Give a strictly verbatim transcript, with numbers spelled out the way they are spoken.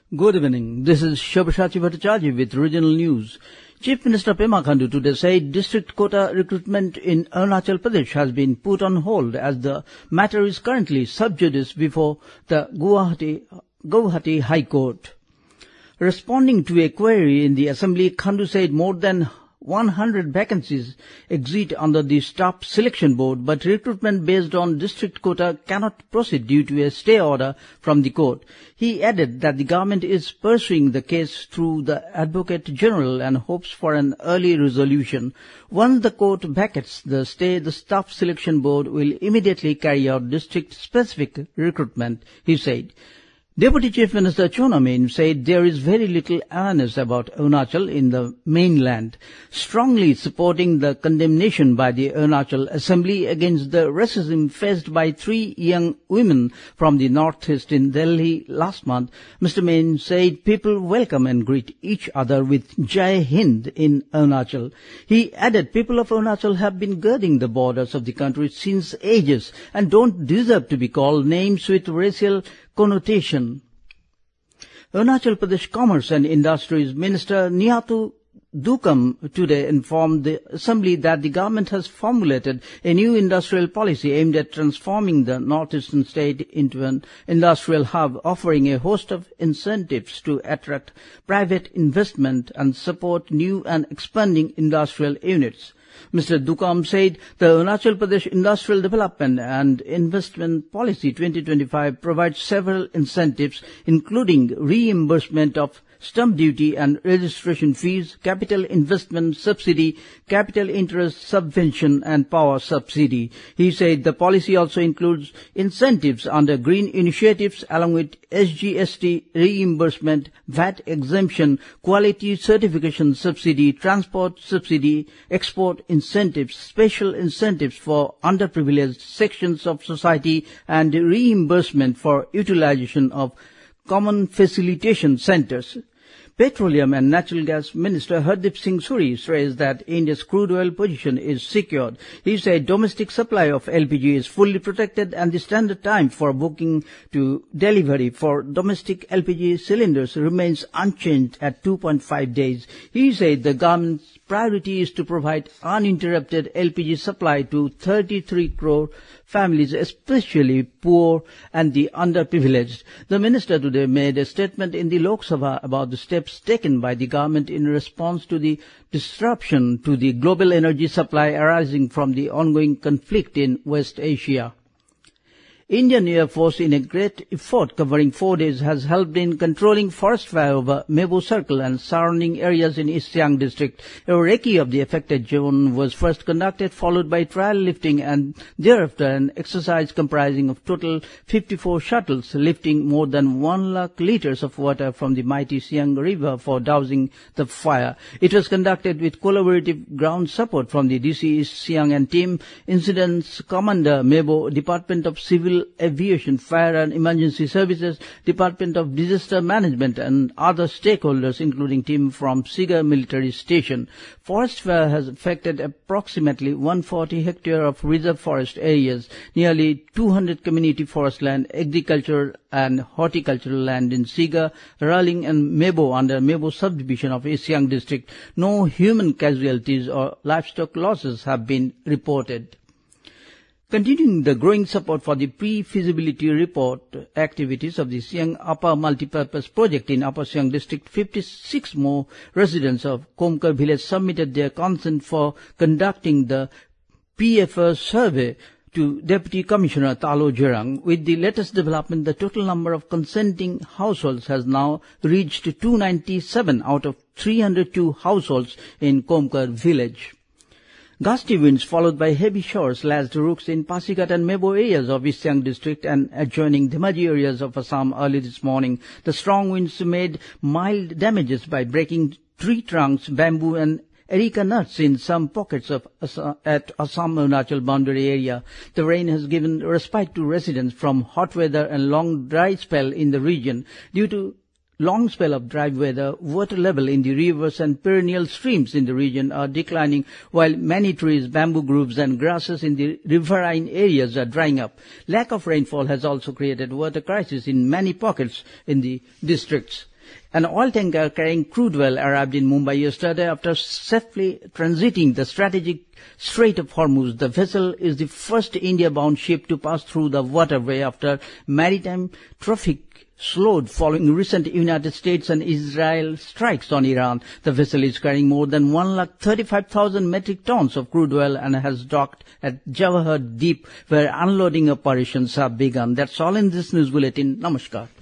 Good evening. This is Shabashati Bhattacharya with regional news. Chief Minister Pema Khandu today said district quota recruitment in Arunachal Pradesh has been put on hold as the matter is currently sub judice before the Guwahati, Guwahati High Court. Responding to a query in the Assembly, Khandu said more than one hundred vacancies exist under the Staff Selection Board, but recruitment based on district quota cannot proceed due to a stay order from the court. He added that the government is pursuing the case through the Advocate General and hopes for an early resolution. Once the court vacates the stay, the Staff Selection Board will immediately carry out district-specific recruitment, he said. Deputy Chief Minister Chona Mein said there is very little awareness about Arunachal in the mainland, strongly supporting the condemnation by the Arunachal Assembly against the racism faced by three young women from the northeast in Delhi last month. Mister Mein said people welcome and greet each other with Jai Hind in Arunachal. He added people of Arunachal have been girding the borders of the country since ages and don't deserve to be called names with racial connotation. Arunachal Pradesh Commerce and Industries Minister Niyatu Dukam today informed the Assembly that the government has formulated a new industrial policy aimed at transforming the northeastern state into an industrial hub, offering a host of incentives to attract private investment and support new and expanding industrial units. Mister Dukam said the Arunachal Pradesh Industrial Development and Investment Policy twenty twenty-five provides several incentives, including reimbursement of stamp duty and registration fees, capital investment subsidy, capital interest subvention, and power subsidy. He said the policy also includes incentives under green initiatives along with S G S T reimbursement, V A T exemption, quality certification subsidy, transport subsidy, export incentives, special incentives for underprivileged sections of society, and reimbursement for utilization of common facilitation centers. Petroleum and Natural Gas Minister Hardeep Singh Suri says that India's crude oil position is secured. He said domestic supply of L P G is fully protected and the standard time for booking to delivery for domestic L P G cylinders remains unchanged at two point five days. He said the government's priority is to provide uninterrupted L P G supply to thirty-three crore families, especially poor and the underprivileged. The minister today made a statement in the Lok Sabha about the steps taken by the government in response to the disruption to the global energy supply arising from the ongoing conflict in West Asia. Indian Air Force, in a great effort covering four days, has helped in controlling forest fire over Mebo Circle and surrounding areas in East Siang district. A recce of the affected zone was first conducted, followed by trial lifting, and thereafter an exercise comprising of total fifty-four shuttles lifting more than one lakh litres of water from the mighty Siang River for dousing the fire. It was conducted with collaborative ground support from the D C East Siang and Team Incidents Commander, Mebo, Department of Civil Aviation, Fire and Emergency Services, Department of Disaster Management, and other stakeholders, including team from Siga Military Station. Forest fire has affected approximately one hundred forty hectares of reserve forest areas, nearly two hundred community forest land, agricultural and horticultural land in Siga, Raling and Mebo under Mebo subdivision of East Siang district. No human casualties or livestock losses have been reported. Continuing the growing support for the pre-feasibility report activities of the Siang Upper Multipurpose Project in Upper Siang District, fifty-six more residents of Komkar village submitted their consent for conducting the P F R survey to Deputy Commissioner Talo Jerang. With the latest development, the total number of consenting households has now reached two hundred ninety-seven out of three hundred two households in Komkar village. Gusty winds followed by heavy showers lashed roofs in Pasighat and Mebo areas of East Siang district and adjoining Dhemaji areas of Assam early this morning. The strong winds made mild damages by breaking tree trunks, bamboo and Erica nuts in some pockets of Assam, at Assam-Arunachal boundary area. The rain has given respite to residents from hot weather and long dry spell in the region. Due to long spell of dry weather, water level in the rivers and perennial streams in the region are declining, while many trees, bamboo groves and grasses in the riverine areas are drying up. Lack of rainfall has also created water crisis in many pockets in the districts. An oil tanker carrying crude oil arrived in Mumbai yesterday after safely transiting the strategic Strait of Hormuz. The vessel is the first India-bound ship to pass through the waterway after maritime traffic slowed following recent United States and Israel strikes on Iran. The vessel is carrying more than one lakh thirty-five thousand metric tons of crude oil and has docked at Jawahar Deep, where unloading operations have begun. That's all in this news bulletin. Namaskar.